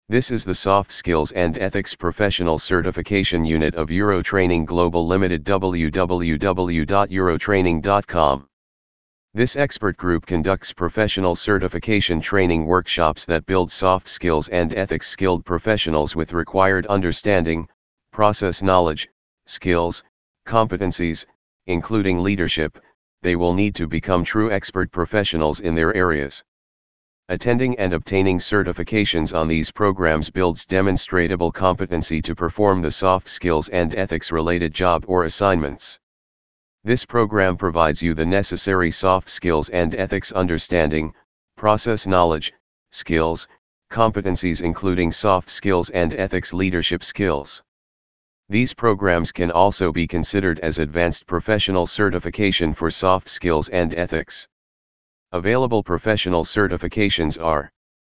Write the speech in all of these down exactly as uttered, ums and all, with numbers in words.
This is the Soft Skills and Ethics Professional Certification Unit of Eurotraining Global Limited, w w w dot eurotraining dot com. This expert group conducts professional certification training workshops that build soft skills and ethics skilled professionals with required understanding, process knowledge, skills, competencies, including leadership, they will need to become true expert professionals in their areas. Attending and obtaining certifications on these programs builds demonstrable competency to perform the soft skills and ethics related job or assignments. This program provides you the necessary soft skills and ethics understanding, process knowledge, skills, competencies including soft skills and ethics leadership skills. These programs can also be considered as advanced professional certification for soft skills and ethics. Available professional certifications are: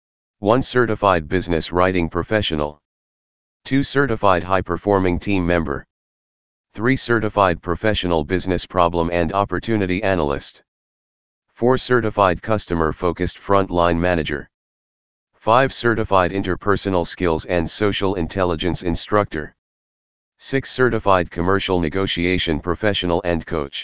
one Certified Business Writing Professional, two Certified High Performing Team Member, three Certified Professional Business Problem and Opportunity Analyst, four Certified Customer Focused Frontline Manager, five Certified Interpersonal Skills and Social Intelligence Instructor, six Certified Commercial Negotiation Professional and Coach,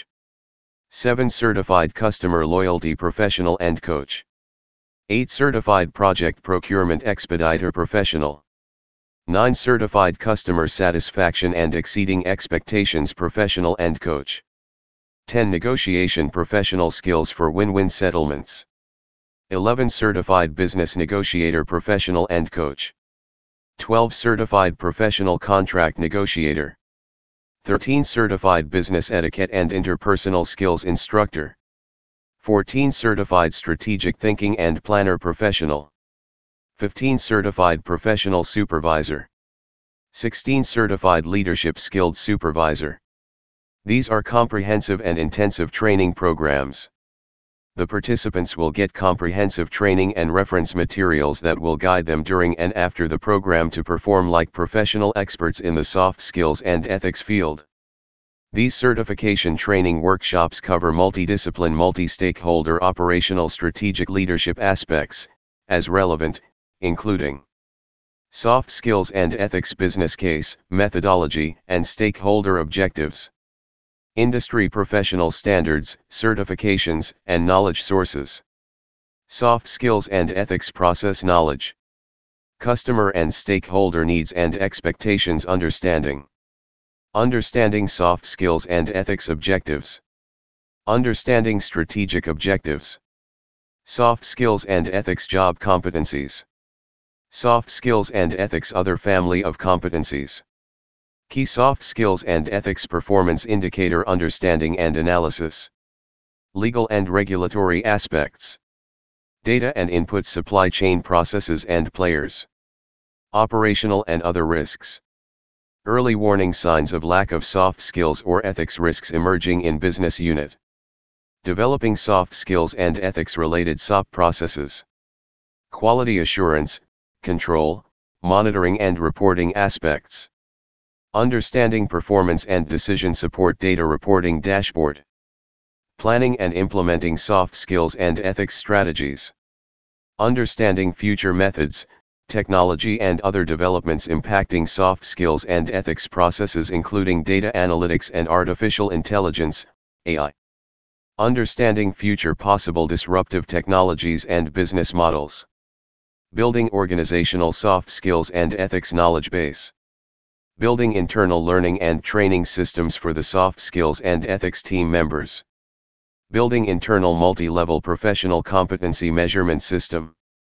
seven Certified Customer Loyalty Professional and Coach, eight Certified Project Procurement Expediter Professional, nine Certified Customer Satisfaction and Exceeding Expectations Professional and Coach, ten Negotiation Professional Skills for Win-Win Settlements, eleven Certified Business Negotiator Professional and Coach, twelve Certified Professional Contract Negotiator, thirteen Certified Business Etiquette and Interpersonal Skills Instructor, fourteen Certified Strategic Thinking and Planner Professional, fifteen Certified Professional Supervisor, sixteen Certified Leadership Skilled Supervisor. These are comprehensive and intensive training programs. The participants will get comprehensive training and reference materials that will guide them during and after the program to perform like professional experts in the soft skills and ethics field. These certification training workshops cover multidiscipline, multi-stakeholder operational strategic leadership aspects, as relevant, including soft skills and ethics business case, methodology, and stakeholder objectives, industry professional standards, certifications, and knowledge sources, soft skills and ethics process knowledge, customer and stakeholder needs and expectations understanding, understanding soft skills and ethics objectives, understanding strategic objectives, soft skills and ethics job competencies, soft skills and ethics other family of competencies, key soft skills and ethics performance indicator understanding and analysis, legal and regulatory aspects, data and input supply chain processes and players, operational and other risks, early warning signs of lack of soft skills or ethics risks emerging in business unit, developing soft skills and ethics related S O P processes, quality assurance, control, monitoring and reporting aspects, understanding performance and decision support data reporting dashboard, planning and implementing soft skills and ethics strategies, understanding future methods, technology and other developments impacting soft skills and ethics processes including data analytics and artificial intelligence, A I, understanding future possible disruptive technologies and business models, building organizational soft skills and ethics knowledge base, building internal learning and training systems for the soft skills and ethics team members, building internal multi-level professional competency measurement system,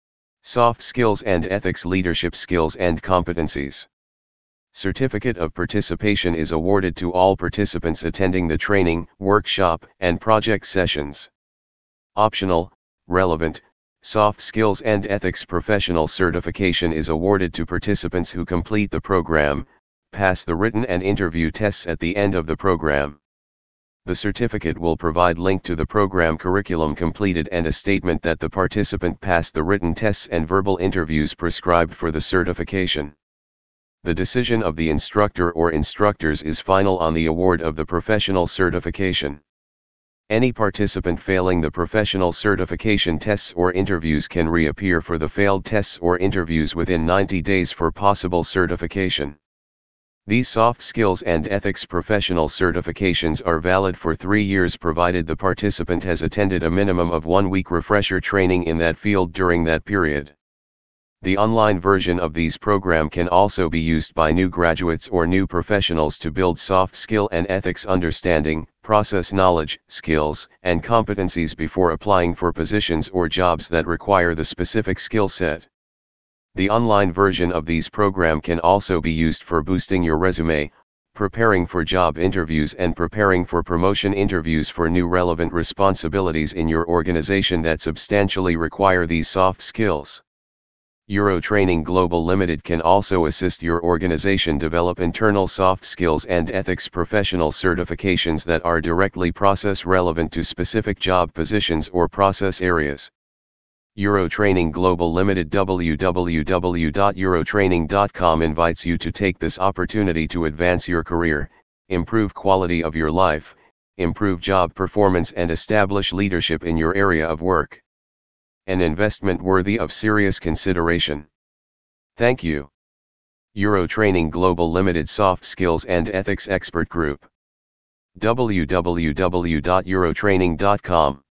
soft skills and ethics leadership skills and competencies. Certificate of participation is awarded to all participants attending the training, workshop, and project sessions. Optional, relevant, soft skills and ethics professional certification is awarded to participants who complete the program, pass the written and interview tests at the end of the program. The certificate will provide link to the program curriculum completed and a statement that the participant passed the written tests and verbal interviews prescribed for the certification. The decision of the instructor or instructors is final on the award of the professional certification. Any participant failing the professional certification tests or interviews can reappear for the failed tests or interviews within ninety days for possible certification. These soft skills and ethics professional certifications are valid for three years provided the participant has attended a minimum of one week refresher training in that field during that period. The online version of these programs can also be used by new graduates or new professionals to build soft skill and ethics understanding, process knowledge, skills, and competencies before applying for positions or jobs that require the specific skill set. The online version of these programs can also be used for boosting your resume, preparing for job interviews and preparing for promotion interviews for new relevant responsibilities in your organization that substantially require these soft skills. Eurotraining Global Limited can also assist your organization develop internal soft skills and ethics professional certifications that are directly process relevant to specific job positions or process areas. Eurotraining Global Limited w w w dot eurotraining dot com invites you to take this opportunity to advance your career, improve quality of your life, improve job performance and establish leadership in your area of work. An investment worthy of serious consideration. Thank you. Eurotraining Global Limited Soft Skills and Ethics Expert Group. w w w dot eurotraining dot com